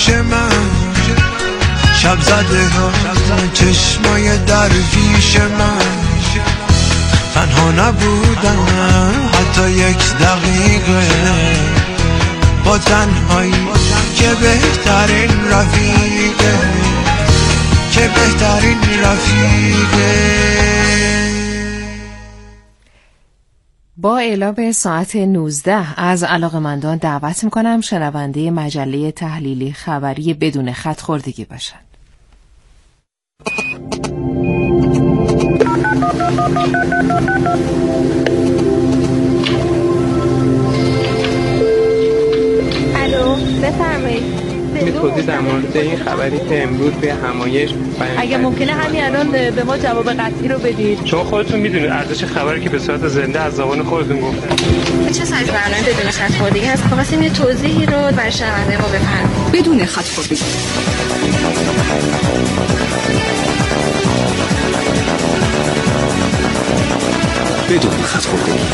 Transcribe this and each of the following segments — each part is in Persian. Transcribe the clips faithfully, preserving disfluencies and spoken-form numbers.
پیش من، شب زده ها چشمای درویش من. تنها نبودم حتی یک دقیقه، با تنهایی که بهترین رفیقه، که بهترین رفیقه. با اعلام ساعت نوزده از علاقه‌مندان دعوت میکنم شنونده مجله تحلیلی خبری بدون خط خوردگی باشند. الو بفرمایید. می توضیح در مورد این خبری که امروز به همایش اگه ممکنه همین الان به ما جواب قطعی رو بدید، چون خودتون میدونید ارزش خبری که به صورت زنده از زبان خودتون گفتن. چه سایز برنامه بدون خط خوردگی هست؟ خواستیم یه توضیحی رو برای شنونده ما بفرمایید. بدون خط خوردگی. بدون خط خوردگی.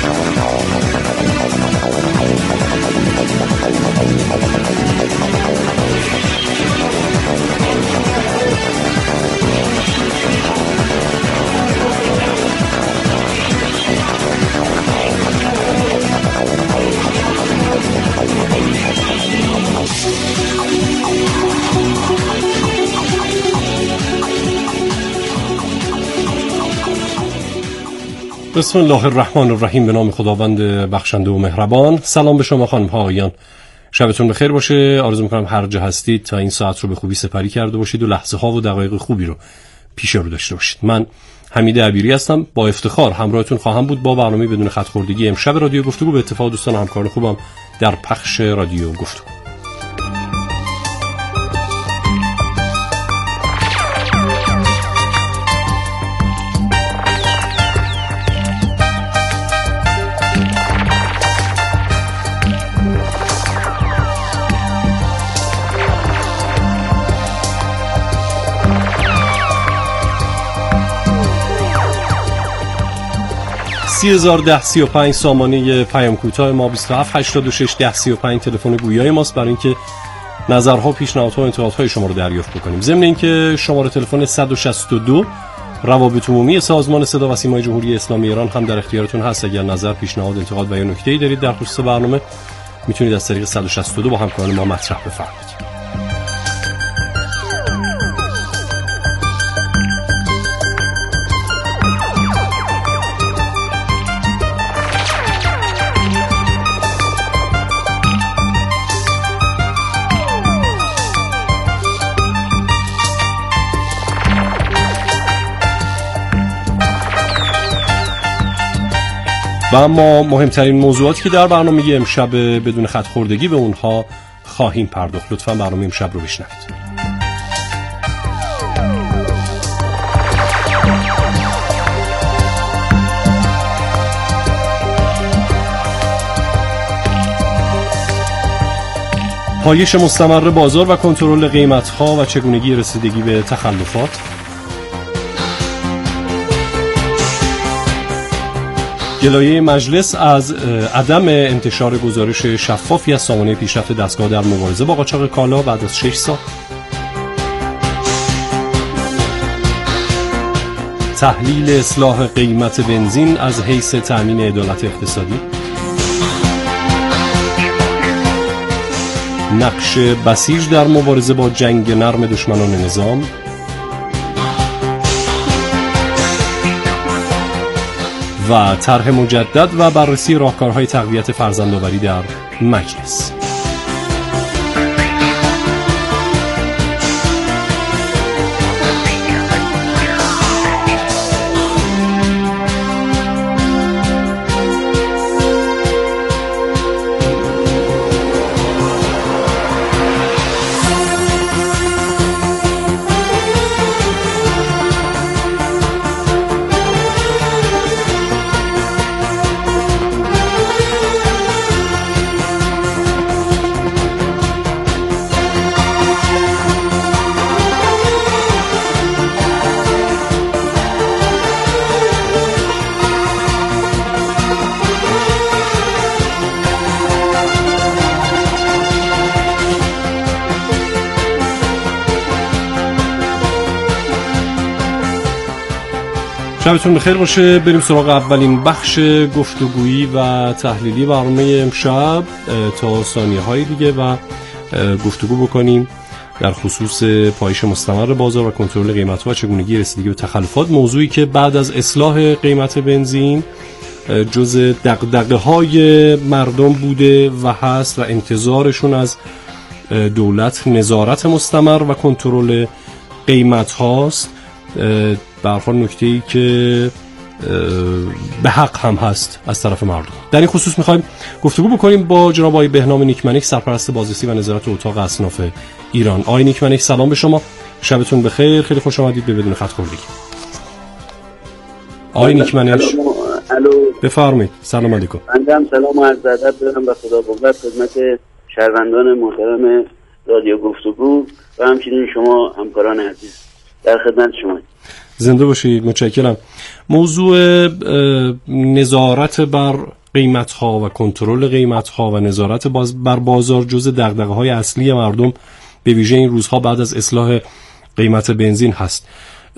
بسم الله الرحمن الرحیم. به نام خداوند بخشنده و مهربان. سلام به شما خانم ها آقایان، شبتون بخیر باشه. آرزو میکنم هر جا هستید تا این ساعت رو به خوبی سپری کرده باشید و لحظه ها و دقایق خوبی رو پیش رو داشته باشید. من حمید عبیری هستم، با افتخار همراهتون خواهم بود با برنامه بدون خط خوردگی امشب رادیو گفتگو، به اتفاق دوستان و همکاران خوبم در پخش رادیو گفتگو. سی هزار ده سی و پنج سامانه پیام کوتاه ما، بیست و هفت هشتاد و شش ده سی و پنج تلفن گویای ماست برای اینکه نظرها، پیشنهادها و انتقادهای شما رو دریافت بکنیم. ضمن اینکه شماره تلفن صد و شصت و دو روابط عمومی سازمان صدا و سیمای جمهوری اسلامی ایران هم در اختیارتون هست. اگر نظر، پیشنهاد، انتقاد و یا نکته‌ای دارید در خصوص برنامه میتونید از طریق صد و شصت و دو با همکاران ما مطرح بفرمایید. و اما مهمترین موضوعاتی که در برنامه امشب بدون خط خوردگی به اونها خواهیم پرداخت. لطفاً برنامه امشب رو بشنوید. پایش مستمر بازار و کنترل قیمت‌ها و چگونگی رسیدگی به تخلفات. گلایه مجلس از عدم انتشار گزارش شفافی از سامانه پیشرفت دستگاه در مبارزه با قاچاق کالا بعد از شش سال. تحلیل اصلاح قیمت بنزین از حیث تأمین عدالت اقتصادی. نقش بسیج در مبارزه با جنگ نرم دشمنان نظام. و طرح مجدد و بررسی راهکارهای تقویت فرزندآوری در مجلس. شبتون بخیر باشه. بریم سراغ اولین بخش گفتگویی و تحلیلی برنامه امشب تا ثانیه های دیگه و گفتگو بکنیم در خصوص پایش مستمر بازار و کنترل قیمت‌ها و چگونگی رسیدگی به تخلفات، موضوعی که بعد از اصلاح قیمت بنزین جز دغدغه‌های مردم بوده و هست و انتظارشون از دولت نظارت مستمر و کنترل قیمت هاست. به هر حال نکته‌ای که به حق هم هست از طرف مردم. در این خصوص می‌خوایم گفتگو بکنیم با جناب آقای بهنام نیکمنیک، سرپرست بازرسی و نظارت اتاق اصناف ایران. آقای نیکمنیک سلام به شما، شبتون بخیر، خیلی خوش آمدید به بدون خط خوردگی. آقای نیکمنیک الو، بفرمایید. سلام علیکم. بنده سلام و عرض ادب دارم به خدا قوت خدمت شهروندان محترم رادیو گفتگو و همچنین شما همکاران عزیز. در خدمت شما. زنده باشید، متشکرم. موضوع نظارت بر قیمت‌ها و کنترل قیمت‌ها و نظارت باز بر بازار جزء دغدغه‌های اصلی مردم به ویژه این روزها بعد از اصلاح قیمت بنزین هست.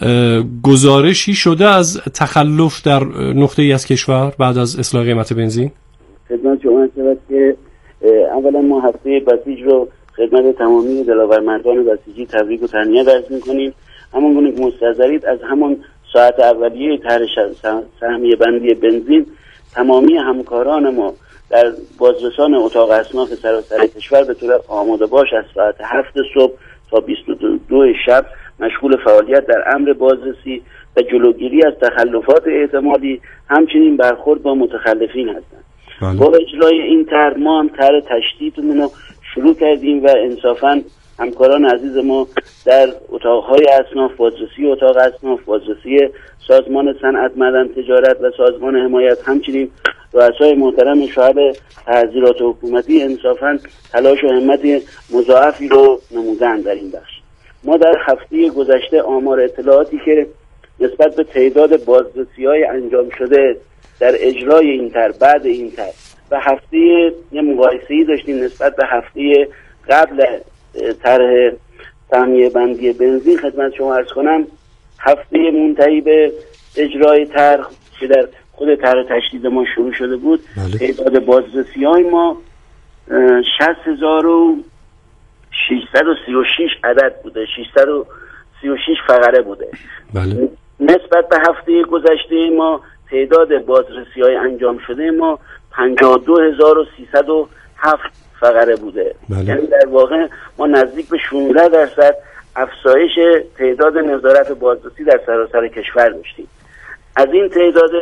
گزارشی شده از تخلف در نقطه‌ای از کشور بعد از اصلاح قیمت بنزین؟ خدمت شما هست که اولا ما هفته بسیج رو خدمت تمامی دلاورمردان بسیجی تبریک و تهنیت عرض می‌کنیم. همون گونه که مستحضرید از همون ساعت اولیه طرح سهمیه بندی بنزین تمامی همکاران ما در بازرسان اتاق اصناف سراسر کشور به طور آماده باش از ساعت هفت صبح تا بیست و دو شب مشغول فعالیت در امر بازرسی و جلوگیری از تخلفات احتمالی، همچنین برخورد با متخلفین هستند. بله. با اجرای این طرح ما هم طرح تشدیدمون رو شروع کردیم و انصافاً همکاران عزیز ما در اتاقهای اصناف، بازرسی اتاق اصناف، بازرسی سازمان صنعت معدن تجارت و سازمان حمایت، همچنین رؤسای محترم شعب تحذیرات حکومتی انصافاً تلاش و همت مضاعفی رو نمودن در این بخش. ما در هفته گذشته آمار اطلاعاتی که نسبت به تعداد بازرسی‌های انجام شده در اجرای این طرح بعد این طرح و هفته یه مقایسه‌ای داشتیم نسبت به هفته قبل طرح سهمیه بندی بنزین. خدمت شما عرض کنم هفته منتهی به اجرای طرح که در خود طرح تشدید ما شروع شده بود، تعداد بازرسی‌های ما شصت هزار و ششصد و سی و شش عدد بوده، ششصد و سی و شش فقره بوده. بله. نسبت به هفته گذشته ما تعداد بازرسی‌های انجام شده ما پنجاه و دو هزار و سیصد و هفت فقره بوده. بله. یعنی در واقع ما نزدیک به شانزده درصد افزایش تعداد نظارت بازرسی در سراسر کشور داشتیم. از این تعداد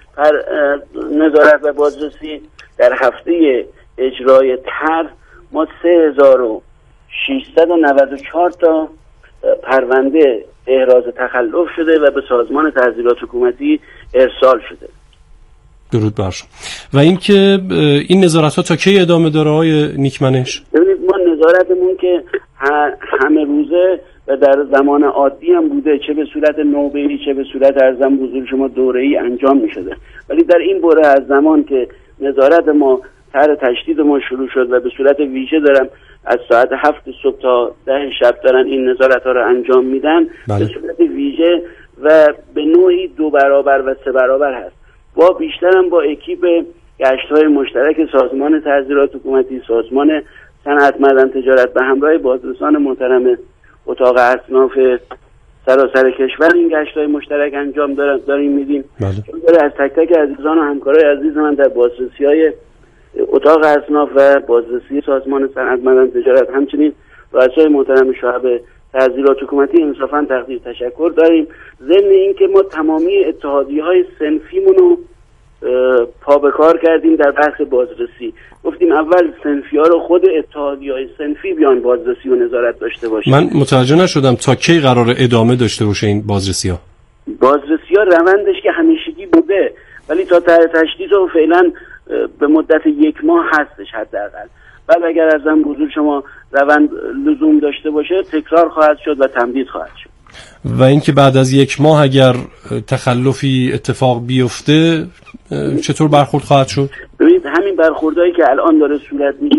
نظارت و بازرسی در هفته اجرای طرح ما سه هزار و ششصد و نود و چهار تا پرونده احراز تخلف شده و به سازمان تحذیرات حکومتی ارسال شده. درود بر شما. و اینکه این نظارت‌ها تا کی ادامه داره آقای نیکمنش؟ ببینید ما نظارتمون که همه روزه و در زمان عادی هم بوده، چه به صورت نوبه‌ای چه به صورت ارزم حضور شما دوره‌ای انجام می‌شده، ولی در این بره از زمان که نظارت ما طرح تشدید ما شروع شد و به صورت ویژه دارن از ساعت هفت صبح تا ده شب دارن این نظارت‌ها رو انجام میدن. بله. به صورت ویژه و به نوعی دو برابر و سه برابر هست. با بیشترم با اکیپ گشت‌های مشترک سازمان تحذیرات حکومتی، سازمان صنعت معدن تجارت به همراه بازرسان محترم اتاق اصناف سراسر کشور این گشت‌های مشترک انجام داریم میدیم. بله. از تک تک عزیزان و همکارای عزیز من در بازرسی‌های اتاق اصناف و بازرسی سازمان صنعت معدن تجارت، همچنین رؤسای محترم شعب تحذیرات حکومتی انصافاً تقدیر تشکر داریم. ضمن اینکه ما تمامی اتحادیه‌های صنفیمون رو پا به کار کردیم در بحث بازرسی. گفتیم اول صنفی‌ها رو خود اتحادیه‌های صنفی بیان بازرسی و نظارت داشته باشن. من متوجه نشدم تا کی قرار ادامه داشته باشه این بازرسی‌ها؟ بازرسی‌ها روندش که همیشگی بوده، ولی تا طرح تشدید رو فعلا به مدت یک ماه هستش حداقل. بعد اگر ازم حضور شما روند لزوم داشته باشه تکرار خواهد شد و تمدید خواهد شد. و اینکه بعد از یک ماه اگر تخلفی اتفاق بیفته چطور برخورد خواهد شد؟ ببینید همین برخوردهایی که الان داره صورت میگیره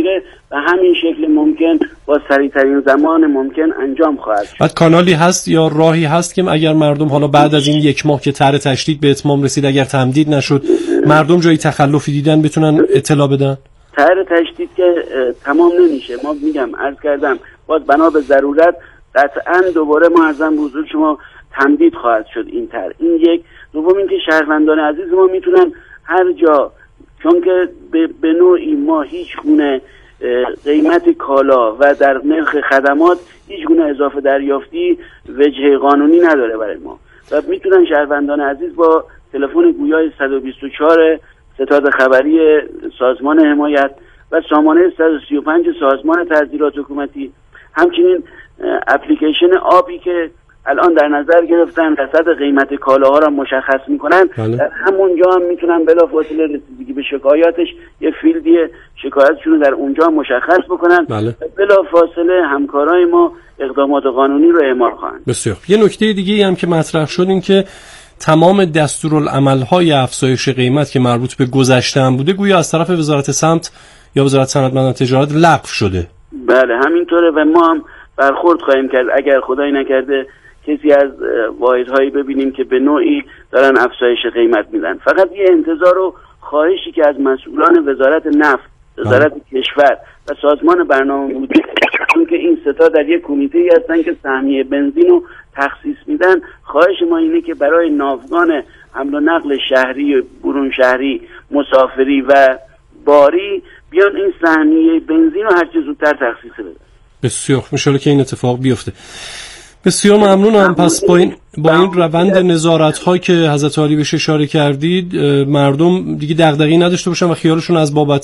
و همین شکل ممکن با سریعترین زمان ممکن انجام خواهد شد. بعد کانالی هست یا راهی هست که اگر مردم حالا بعد از این یک ماه که طرح تشدید به اتمام رسید اگر تمدید نشد مردم جایی تخلفی دیدن بتونن اطلاع بدن؟ طرح تشدید که تمام نمیشه. ما میگم عرض کردم باز بنا به ضرورت قطعا دوباره ما ارزم به حضور شما تمدید خواهد شد این طرح. این یک. دوم اینکه شهروندان عزیز ما میتونن هر جا، چون که به نوعی ما هیچ گونه قیمت کالا و در نرخ خدمات هیچ گونه اضافه دریافتی وجه قانونی نداره برای ما و میتونن شهروندان عزیز با تلفن گویای صد و بیست و چهار ستاد خبری سازمان حمایت و سامانه صد و سی و پنج سازمان تعذیرات حکومتی، همچنین اپلیکیشن آبی که الان در نظر گرفتن رصد قیمت کالاها را مشخص میکنن، بله. در همونجا هم میتونن بلافاصله رسیدگی به شکایاتش یه فیلدی شکایتشون در اونجا مشخص بکنن، بله. بلافاصله همکارای ما اقدامات قانونی رو اعمال خواهند. بسیار. یه نکته دیگه هم که مطرح شد این که تمام دستورالعمل‌های افزایش قیمت که مربوط به گذشته هم بوده گویا از طرف وزارت سمت یا وزارت صنعت و تجارت لغو شده. بله همینطوره و ما هم برخورد خواهیم کرد اگر خدای نکرده کسی از واحدهایی ببینیم که به نوعی دارن افزایش قیمت میدن. فقط یه انتظار و خواهشی که از مسئولان وزارت نفت، وزارت کشور و سازمان برنامه بودجه، چون که این ستا در یک کمیته‌ای هستن که سهمیه بنزین رو تخصیص میدن، خواهش ما اینه که برای ناوگان حمل و نقل شهری، برون شهری، مسافری و باری بیان این سهمیه بنزین رو هر چه زودتر تخصیص بدن. بسیار میشه که این اتفاق بیفته. بسیار ممنونم. پس با این با این روند نظارت‌ها که حضرت عالی بهش اشاره کردید مردم دیگه دغدغه‌ای نداشته باشن و خیالشون از بابت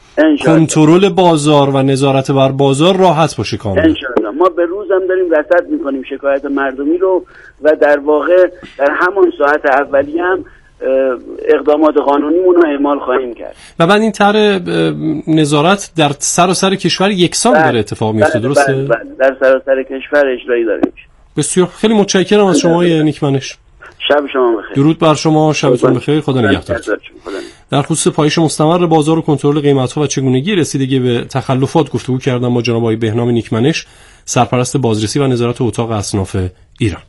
کنترل بازار و نظارت بر بازار راحت باشه کاملا. انشاءالله. ما به روز هم داریم رصد می‌کنیم شکایت مردمی رو و در واقع در همان ساعت اولیه هم اقدامات قانونیمون رو اعمال خواهیم کرد. و بعد این طرح نظارت در سراسر کشور یکسان بله. داره اتفاق میفته، درسته؟ بله بله. در سراسر کشور اجرایی داره میشه. بسیار. خیلی متشکرم از شما نیکمنش. شب شما بخیر. درود بر شما، شبتون بخیر، خدا نگهدار. در خصوص پایش مستمر بازار و کنترل قیمت‌ها و چگونگی رسیدگی به تخلفات گفتگو کردم با جناب آقای بهنام نیکمنش، سرپرست بازرسی و نظارت اتاق اصناف ایران.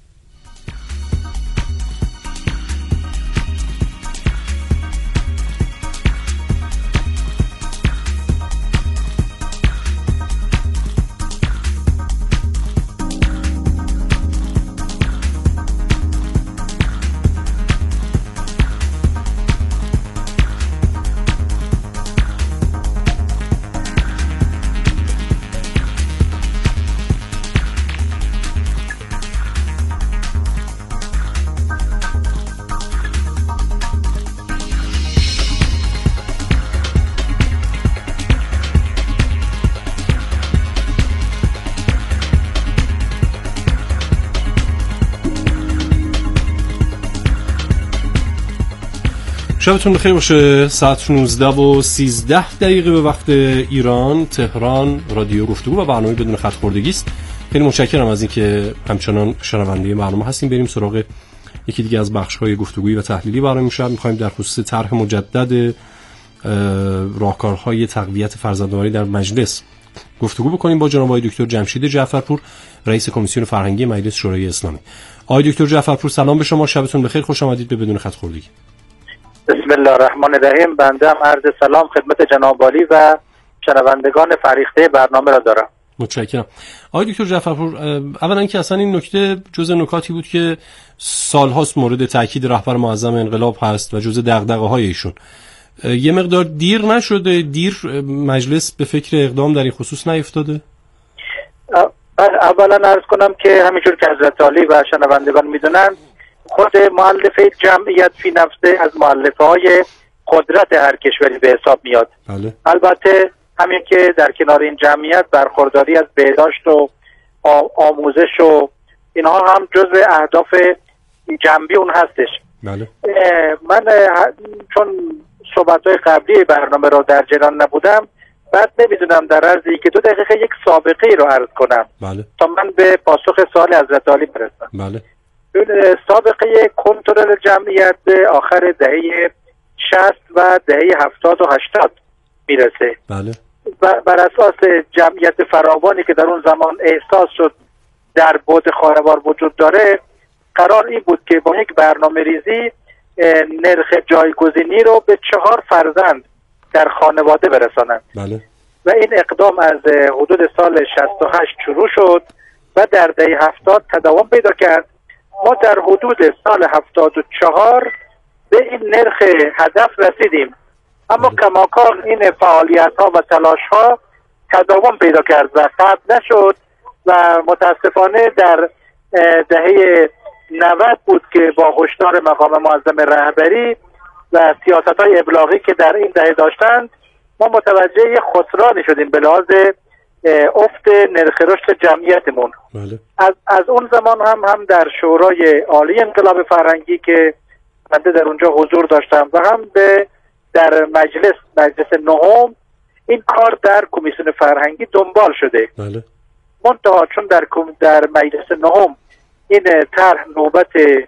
شبتون بخیر باشه. ساعت نوزده و سیزده دقیقه به وقت ایران، تهران. رادیو گفتگو و برنامه بدون خط خوردگی است. خیلی متشکرم از اینکه همچنان شنونده برنامه هستیم. بریم سراغ یکی دیگه از بخش‌های گفتگویی و تحلیلی برای امشب. می‌خوایم در خصوص طرح مجدد راهکارهای تقویت فرزندواری در مجلس گفتگو بکنیم با جناب آقای دکتر جمشید جعفرپور، رئیس کمیسیون فرهنگی مجلس شورای اسلامی. آقای دکتر جعفرپور سلام به شما، شبتون بخیر، خوش آمدید به بدون خط خوردگی. بسم الله الرحمن الرحیم. بنده هم عرض سلام خدمت جناب عالی و شنوندگان فریخته برنامه را دارم. متشکرم. آقای دکتر جعفرپور، اولا که اصلا این نکته جزء نکاتی بود که سالهاست مورد تاکید رهبر معظم انقلاب هست و جزء دغدغه‌های ایشون. یه مقدار دیر نشده؟ دیر مجلس به فکر اقدام در این خصوص نیفتاده؟ اولا عرض کنم که همینجور که حضرت عالی و شنوندگان میدونن، خود مؤلفه جمعیت فی نفسه از مؤلفه های قدرت هر کشوری به حساب میاد. بله. البته همین که در کنار این جمعیت برخورداری از بهداشت و آموزش و اینها هم جزء اهداف جنبی اون هستش. بله. من چون صحبت‌های قبلی برنامه را در جریان نبودم، بعد نمیدونم در عرض یک دو دقیقه یک سابقه ای رو عرض کنم. بله. تا من به پاسخ سوال حضرت عالی برسم. بله. سابقه کنترل جمعیت به آخر دهه شصت و دهه هفتاد و هشتاد میرسه. بله. بر اساس جمعیت فراوانی که در اون زمان احساس شد در بعد خانوار وجود داره، قرار این بود که با یک برنامه ریزی نرخ جایگزینی رو به چهار فرزند در خانواده برسانند. بله. و این اقدام از حدود سال شصت و هشت شروع شد و در دهه هفتاد تداوم پیدا کرد. ما در حدود سال هفتاد و چهار به این نرخ هدف رسیدیم، اما کماکان این فعالیت ها و تلاش ها تداوم پیدا کرد و قطع نشد و متاسفانه در دهه نود بود که با هشدار مقام معظم رهبری و سیاست های ابلاغی که در این دهه داشتند ما متوجه خسرانی شدیم به لحاظ افت نرخ رشد جمعیتمون. بله. از از اون زمان هم هم در شورای عالی انقلاب فرهنگی که من در اونجا حضور داشتم و هم به در مجلس مجلس نهم این کار در کمیسیون فرهنگی دنبال شده. بله. منتها چون در در مجلس نهم این طرح نوبت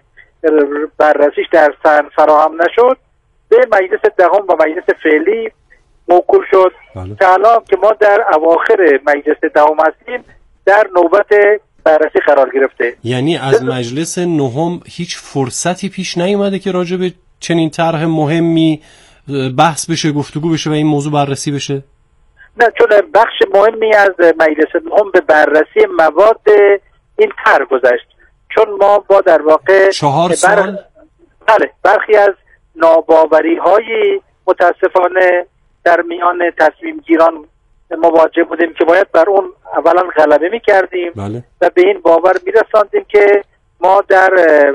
بررسیش در سن فراهم نشد، به مجلس دهم و مجلس فعلی موکول شد. بله. که الان که ما در اواخر مجلس دهم هستیم در نوبت بررسی قرار گرفته. یعنی از مجلس نهم هیچ فرصتی پیش نیومده که راجع به چنین طرح مهمی بحث بشه، گفتگو بشه و این موضوع بررسی بشه؟ نه، چون بخش مهمی از مجلس نهم به بررسی مواد این طرح گذشت، چون ما با در واقع چهار سال بله برخی از ناباوری های متاسفانه در میان تصمیم گیران مواجه بودیم که باید بر اون اولا غلبه می کردیم. بله. و به این باور می رساندیم که ما در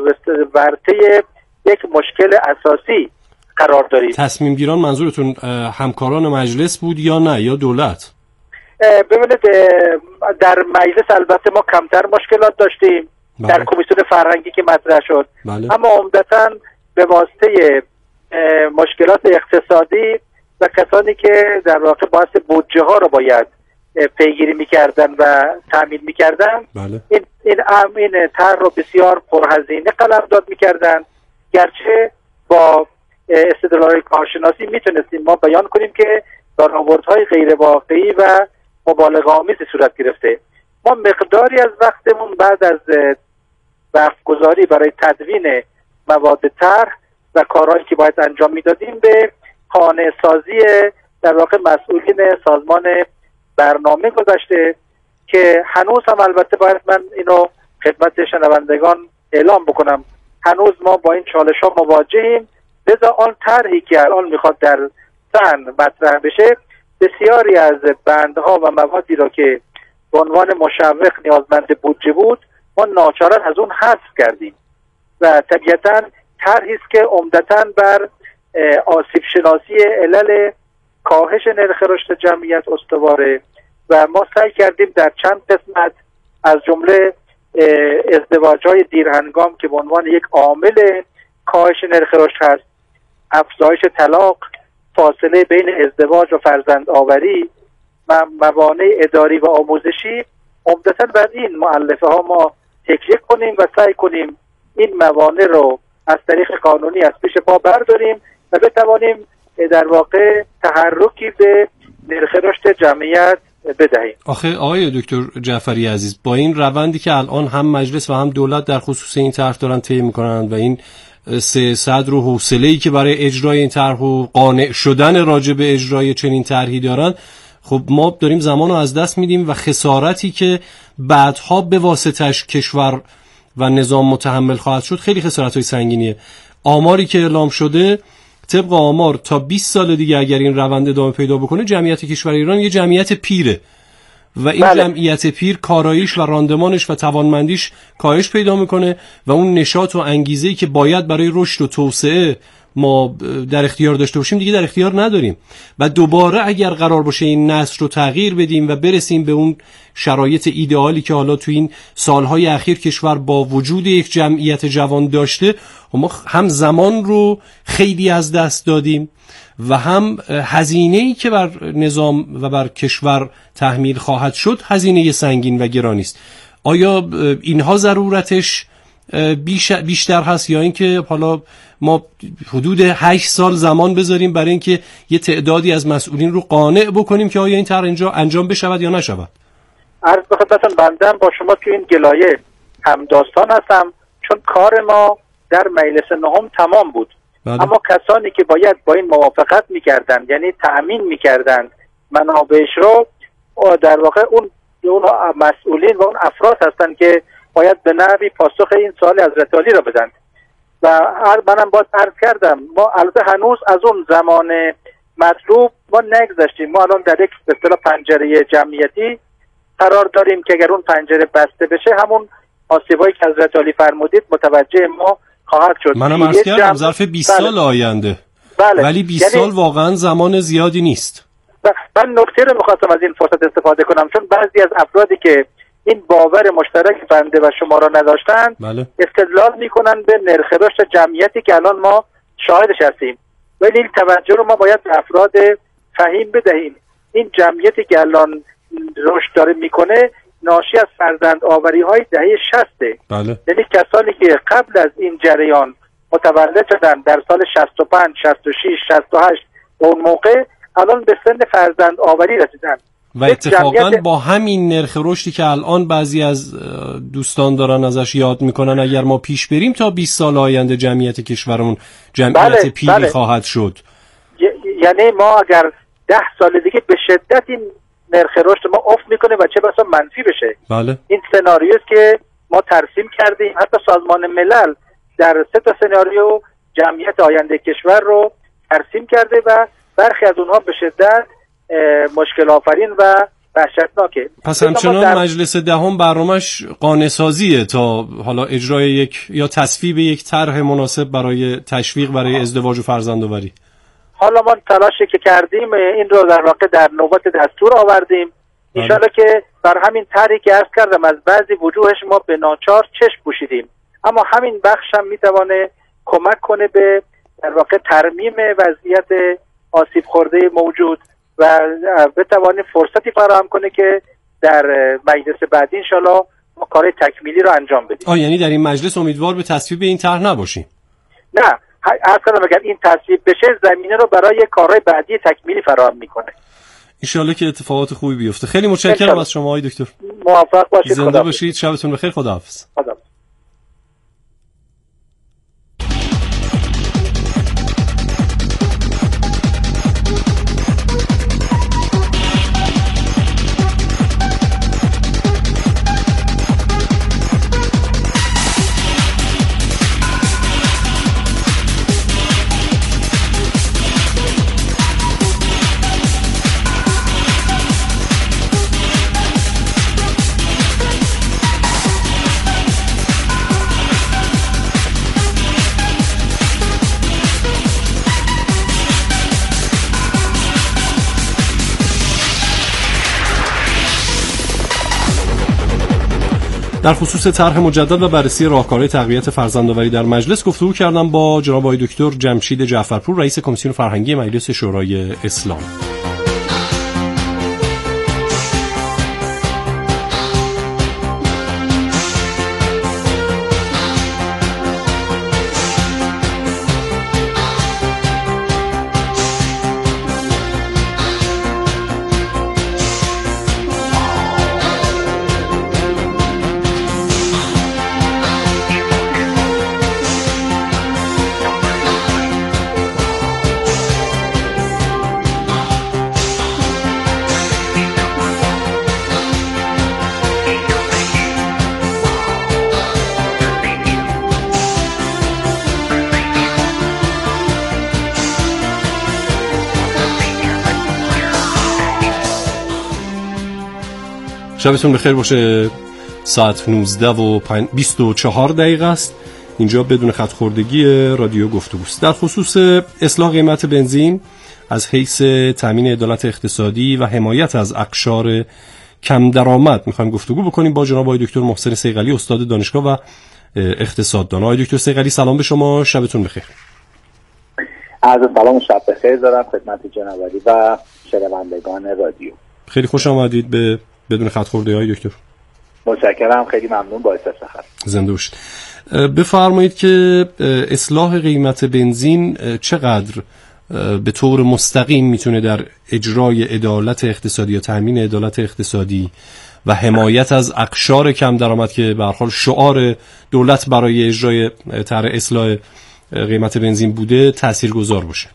ورطه یک مشکل اساسی قرار داریم. تصمیم گیران منظورتون همکاران مجلس بود یا نه یا دولت؟ ببینید در مجلس البته ما کمتر مشکلات داشتیم. بله. در کمیسیون فرهنگی که مطرح شد. بله. اما عمدتاً به واسطه مشکلات اقتصادی و کسانی که در واقع باعث بودجه ها رو باید پیگیری میکردن و تامین میکردن، بله. این این این طرح رو بسیار پرهزینه قلمداد میکردن، گرچه با استدلال کارشناسی میتونستیم ما بیان کنیم که برآوردهای غیر واقعی و مبالغه آمیزی صورت گرفته. ما مقداری از وقتمون بعد از وقف‌گذاری برای تدوین مواد طرح و کارهایی که باید انجام میدادیم به خانه سازی در واقع مسئولین سازمان برنامه گذشته که هنوز هم البته باید من اینو خدمت شنوندگان اعلام بکنم، هنوز ما با این چالش ها مواجهیم. لذا آن طرحی که الان میخواد در سن مطرح بشه بسیاری از بندها و موادی را که به عنوان مشوق نیازمند بودجه بود ما ناچارن از اون حذف کردیم و طبیعتاً طرحی است که عمدتاً بر آسیب شناسی علل کاهش نرخ رشد جمعیت استواره و ما سعی کردیم در چند قسمت از جمله ازدواج‌های دیرهنگام که به عنوان یک عامل کاهش نرخ رشد هست، افزایش طلاق، فاصله بین ازدواج و فرزند آوری، موانع اداری و آموزشی، عمدتاً بر این مؤلفه ها ما تکیه کنیم و سعی کنیم این موانع رو از طریق قانونی از پیش پا برداریم و بتوانیم در واقع تحرکی به نرخ رشد جمعیت بدهیم. آخه آقای دکتر جعفری عزیز، با این روندی که الان هم مجلس و هم دولت در خصوص این طرح دارن طی میکنن و این سه صدر و حوصله‌ای که برای اجرای این طرح و قانع شدن راجع به اجرای چنین طرحی دارن، خب ما داریم زمان رو از دست میدیم و خسارتی که بعدها به واسطش کشور و نظام متحمل خواهد شد خیلی خسارت‌های سنگینیه. آماری که اعلام شده طبق آمار تا بیست سال دیگه اگر این روند ادامه پیدا بکنه جمعیت کشور ایران یه جمعیت پیره و این بله. جمعیت پیر کاراییش و راندمانش و توانمندیش کاهش پیدا میکنه و اون نشاط و انگیزه‌ای که باید برای رشد و توسعه ما در اختیار داشته باشیم دیگه در اختیار نداریم و دوباره اگر قرار باشه این نسل رو تغییر بدیم و برسیم به اون شرایط ایدئالی که حالا تو این سالهای اخیر کشور با وجود یک جمعیت جوان داشته، ما هم زمان رو خیلی از دست دادیم و هم هزینه‌ای که بر نظام و بر کشور تحمیل خواهد شد هزینه سنگین و گرانی است. آیا اینها ضرورتش بیش بیشتر هست یا اینکه حالا ما حدود هشت سال زمان بذاریم برای اینکه یه تعدادی از مسئولین رو قانع بکنیم که آیا این طرح اینجا انجام بشود یا نشود؟ عرض بخدمتتون بنده با شما تو این گلایه هم داستان هستم، چون کار ما در مجلس نهم تمام بود. بله. اما کسانی که باید با این موافقت میکردن، یعنی تأمین میکردن منابعش رو، در واقع اون اون مسئولین و اون افراد هستن که باید به نحوی پاسخ این سوال حضرت عالی را بدن. و منم باید عرض کردم ما البته هنوز از اون زمان مطلوب ما نگذشتیم. ما الان در یک به اصطلاح پنجره جمعیتی قرار داریم که اگر اون پنجره بسته بشه همون آسیبایی که حضرت عالی فرمودید متوجه ما خواهد شد. منم عرض کردم ظرف بیست بله. سال آینده. بله. ولی بیست یعنی... سال واقعا زمان زیادی نیست. من نکته رو میخواستم از این فرصت استفاده کنم، چون بعضی از افرادی که این باور مشترک بنده و شما را نداشتن بله. استدلال میکنن به نرخ رشد جمعیتی که الان ما شاهدش هستیم، ولی این توجه رو ما باید به افراد فهیم بدهیم. این جمعیتی که الان رشد داره میکنه ناشی از فرزند آوری های دهه شصته. بله. یعنی کسانی که قبل از این جریان متولد شدن در سال شصت و پنج، شصت و شش، شصت و هشت اون موقع الان به سن فرزند آوری رسیدن و اتفاقا با همین نرخ رشدی که الان بعضی از دوستان دارن ازش یاد میکنن اگر ما پیش بریم تا بیست سال آینده جمعیت کشورمون جمعیت بله، پیری بله. خواهد شد. ی- یعنی ما اگر ده سال دیگه به شدت این نرخ رشد ما افت میکنه و چه بسا منفی بشه. بله. این سناریوست که ما ترسیم کردیم، حتی سازمان ملل در سه تا سناریو جمعیت آینده کشور رو ترسیم کرده و برخی از اونها به شدت مشکل آفرین و وحشتناکه. پس همچنان در... مجلس دهم برنامه‌اش قانع سازیه تا حالا اجرای یک یا تصویب یک طرح مناسب برای تشویق برای ازدواج و فرزندآوری. حالا ما تلاشی که کردیم این رو در واقع در نوبت دستور آوردیم. ان شاءالله که بر همین طرحی که عرض کردم از بعضی وجوهش ما به ناچار چشم پوشیدیم، اما همین بخش هم میتونه کمک کنه به در واقع ترمیم وضعیت آسیب خورده موجود و بتوانه فرصتی فراهم کنه که در مجلس بعدی انشالله ما کار تکمیلی رو انجام بدیم. آه یعنی در این مجلس امیدوار به تصویب این طرح نباشیم؟ نه، اصلا اگر این تصویب بشه زمینه رو برای کارهای بعدی تکمیلی فراهم میکنه. انشالله که اتفاقات خوبی بیفته. خیلی متشکرم از شما آقای دکتر. موفق باشید. زنده باشید. شبتون بخیر. خداحافظ. خداحافظ. در خصوص طرح مجدد و بررسی راهکارهای تقویت فرزندآوری در مجلس گفتگو کردم با جناب آقای دکتر جمشید جعفرپور، رئیس کمیسیون فرهنگی مجلس شورای اسلام. شبتون بخیر باشه. ساعت نوزده و بیست و چهار دقیقه است. اینجا بدون خط خوردگی رادیو گفتگوست. در خصوص اصلاح قیمت بنزین از حیث تامین عدالت اقتصادی و حمایت از اقشار کم درآمد میخوایم گفتگو بکنیم با جناب آقای دکتر محسن صیقلی، استاد دانشگاه و اقتصاددان. آقای دکتر صیقلی سلام به شما، شبتون بخیر. عرض سلام و شب بخیر دارم خدمت جناب علی و شنوندگان رادیو. خیلی خوش آمدید به بدون خط خورده های دکتر. متشکرم، خیلی ممنون، باعث افتخار. زنده باشید. بفرمایید که اصلاح قیمت بنزین چقدر به طور مستقیم میتونه در اجرای عدالت اقتصادی یا تامین عدالت اقتصادی و حمایت از اقشار کم درآمد که به هر حال شعار دولت برای اجرای طرح اصلاح قیمت بنزین بوده تاثیرگذار باشه؟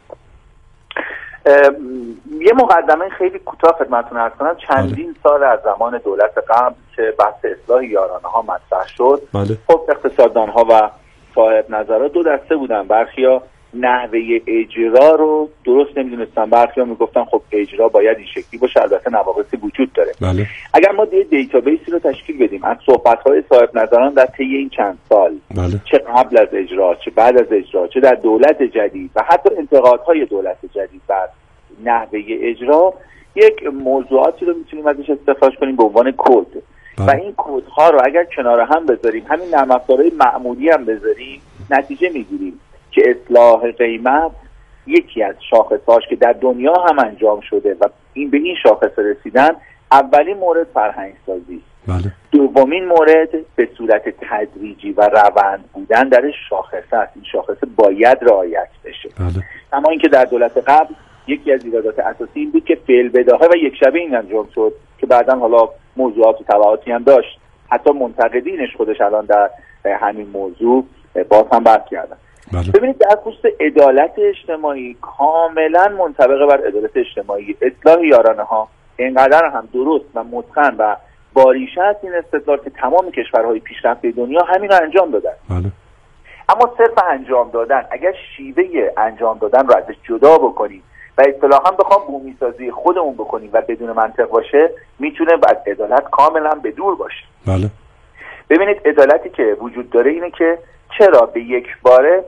یه مقدمه خیلی کوتاه خدمتتون عرض کنم. چندین سال از زمان دولت قبل که بحث اصلاح یارانه ها مطرح شد، بله. خب اقتصاددان ها و صاحب نظرها دو دسته بودن. برخیا نحوه اجرا رو درست نمیدونستن، برخیا میگفتن خب اجرا باید این شکلی باشه، البته نواقصی وجود داره. بله. اگر ما یه دیتابیسی رو تشکیل بدیم از صحبت‌های صاحب نظران در طی این چند سال، بله. چه قبل از اجرا، چه بعد از اجرا، چه در دولت جدید و حتی انتقادهای دولت جدید بر نحوه اجرا، یک موضوعاتی رو میتونیم ازش استخراج کنیم به عنوان کد. بله. و این کدها رو اگر کنار هم بذاریم، همین نرم افزارهای معمولی هم بذاریم، نتیجه میگیریم که اصلاح قیمت یکی از شاخصهاش که در دنیا هم انجام شده و این به این شاخص رسیدن، اولین مورد فرهنگ سازی، بله. دومین مورد به صورت تدریجی و روند بودن در شاخص است. این شاخص باید رعایت بشه. بله. اما اینکه در دولت قبل یکی از ایرادات اساسی این بود که فعل بداهه و یک شبه این انجام شد که بعداً حالا موضوعات و تبعاتی هم داشت. حتی منتقدینش خودش الان در همین موضوع باز هم بحث کردن. بله. ببینید در خصوص عدالت اجتماعی کاملا منطبق بر عدالت اجتماعی، اصلاح یارانه ها اینقدر هم درست و متقن و باریشه است این استدلال که تمام کشورهای پیشرفته دنیا همین رو انجام دادن. بله. اما صرف انجام دادن، اگر شیوه انجام دادن رو ازش جدا بکنیم و اصطلاحاً بخوام بومی سازی خودمون بکنیم و بدون منطق باشه، میتونه از عدالت کاملا به دور باشه. بله. ببینید عدالتی که وجود داره اینه که چرا به یک باره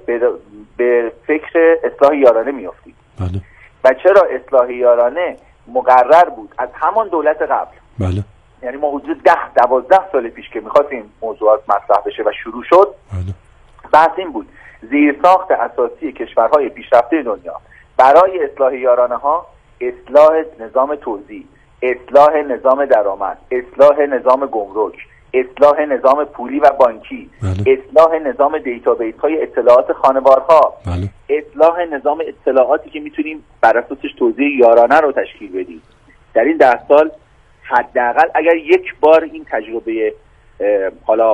به فکر اصلاح یارانه میافتیم. بله. و چرا اصلاح یارانه مقرر بود از همان دولت قبل. بله. یعنی ما حدود ده دوازده سال پیش که میخواستیم موضوعات مطرح بشه و شروع شد، بله. بحث این بود زیرساخت اساسی کشورهای پیشرفته دنیا برای اصلاح یارانه ها اصلاح نظام توزیع، اصلاح نظام درآمد، اصلاح نظام گمرک، اصلاح نظام پولی و بانکی، بله. اصلاح نظام دیتابیس های اطلاعات خانوارها، بله. اصلاح نظام اطلاعاتی که میتونیم بر اساسش توزیع یارانه رو تشکیل بدیم. در این ده سال حداقل اگر یک بار این تجربه حالا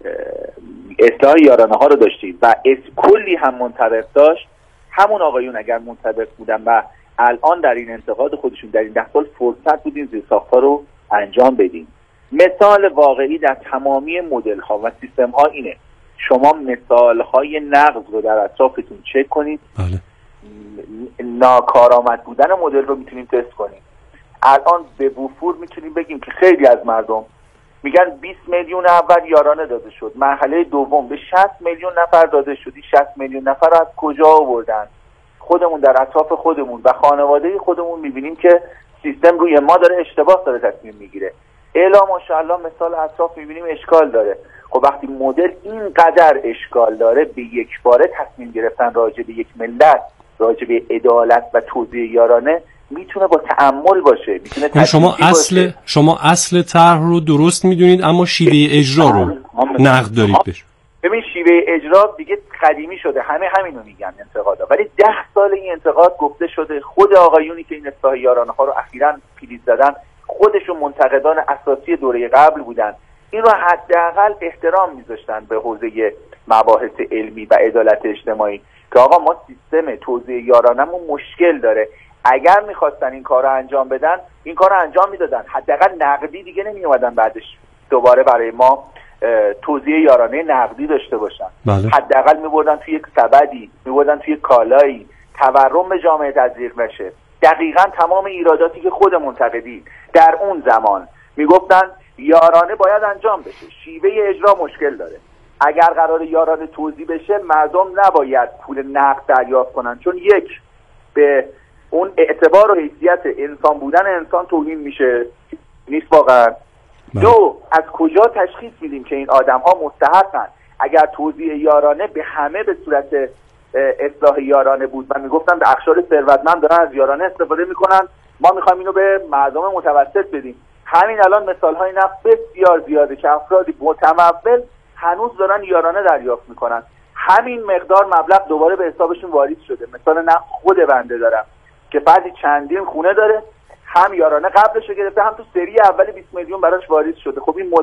اصلاح یارانه ها رو داشتیم و کلی هم منطبق داشت، همون آقایون اگر منطبق بودن و الان در این انتقاد خودشون در این ده سال فرصت بود این زیرساخت‌ها رو انجام بدیم. مثال واقعی در تمامی مدل ها و سیستم ها اینه، شما مثال های نقض رو در اطرافتون چک کنید. بله. ناکارآمد بودن مدل رو میتونیم تست کنیم. الان به وفور میتونیم بگیم که خیلی از مردم میگن بیست میلیون اول یارانه داده شد، مرحله دوم به شصت میلیون نفر داده شد. شصت میلیون نفر از کجا آوردن؟ خودمون در اطراف خودمون و خانواده خودمون میبینیم که سیستم روی ما داره اشتباه داره تصمیم میگیره. الا ماشاءالله مثال اطراف میبینیم اشکال داره. خب وقتی مدل اینقدر اشکال داره، به یک باره تصمیم گرفتن راجع به یک ملت، راجع به عدالت و توزیع یارانه میتونه با تأمل باشه، میتونه شما اصل باشه. شما اصل طرح رو درست میدونید اما شیوه اجرا رو نقد دارید بهش. ببین شیوه اجرا دیگه قدیمی شده، همه همینو میگن انتقادا، ولی ده سال این انتقاد گفته شده. خود آقایونی که این اصلاح یارانه ها رو اخیراً پلیز زدن خودشون منتقدان اساسی دوره قبل بودن. این رو حداقل احترام میذاشتن به حوزه مباحث علمی و عدالت اجتماعی که آقا ما سیستم توزیع یارانه‌مون مشکل داره. اگر میخواستن این کار رو انجام بدن این کار رو انجام میدادن، حداقل نقدی دیگه نمی اومدن بعدش دوباره برای ما توزیع یارانه نقدی داشته باشن. بله. حداقل میبردن توی یک سبدی، میبردن توی کالایی، تورم به جامعه تزریق نشه. دقیقاً تمام ایراداتی که خود منتقدی در اون زمان میگفتن یارانه باید انجام بشه، شیوه اجرا مشکل داره. اگر قرار یارانه توزیع بشه مردم نباید پول نقد دریافت کنن، چون یک به اون اعتبار و حیثیت انسان بودن انسان توهین میشه، نیست واقعا. دو، از کجا تشخیص میدیم که این آدم ها مستحقن؟ اگر توزیع یارانه به همه به صورت اصلاح یارانه بود و میگفتن به اقشار ثروتمند دارن از یارانه استفاده میکنن، ما میخوایم اینو به مردم متوسط بدیم. همین الان مثال های نفت بسیار زیاده که افرادی متمول هنوز دارن یارانه دریافت میکنن. همین مقدار مبلغ دوباره به حسابشون واریز شده. مثال نه خود بنده دارم که بعدی چندین خونه داره، هم یارانه قبلش رو گرفته، هم تو سری اول بیست میلیون براش واریز شده. خب این